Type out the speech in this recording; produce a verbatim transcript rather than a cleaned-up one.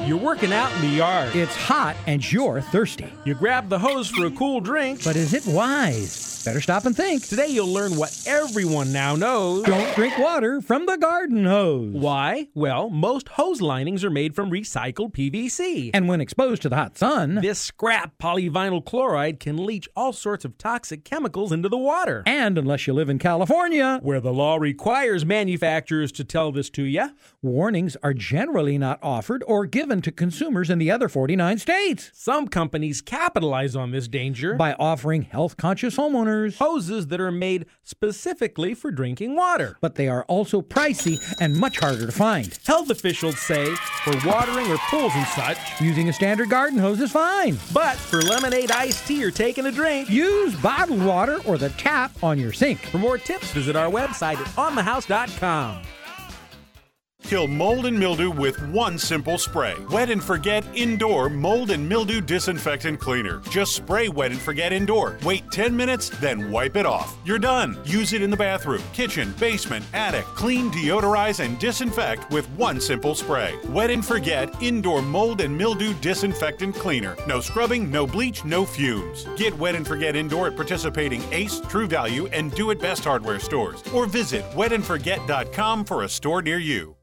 You're working out in the yard. It's hot and you're thirsty. You grab the hose for a cool drink. But is it wise? Better stop and think. Today you'll learn what everyone now knows. Don't drink water from the garden hose. Why? Well, most hose linings are made from recycled P V C. And when exposed to the hot sun, this scrap polyvinyl chloride can leach all sorts of toxic chemicals into the water. And unless you live in California, where the law requires manufacturers to tell this to you, warnings are generally not offered or given to consumers in the other forty-nine states. Some companies capitalize on this danger by offering health-conscious homeowners hoses that are made specifically for drinking water. But they are also pricey and much harder to find. Health officials say for watering or pools and such, using a standard garden hose is fine. But for lemonade, iced tea, or taking a drink, use bottled water or the tap on your sink. For more tips, visit our website at on the house dot com. Kill mold and mildew with one simple spray. Wet and Forget Indoor Mold and Mildew Disinfectant Cleaner. Just spray Wet and Forget Indoor. Wait ten minutes, then wipe it off. You're done. Use it in the bathroom, kitchen, basement, attic. Clean, deodorize, and disinfect with one simple spray. Wet and Forget Indoor Mold and Mildew Disinfectant Cleaner. No scrubbing, no bleach, no fumes. Get Wet and Forget Indoor at participating Ace, True Value, and Do It Best hardware stores. Or visit wet and forget dot com for a store near you.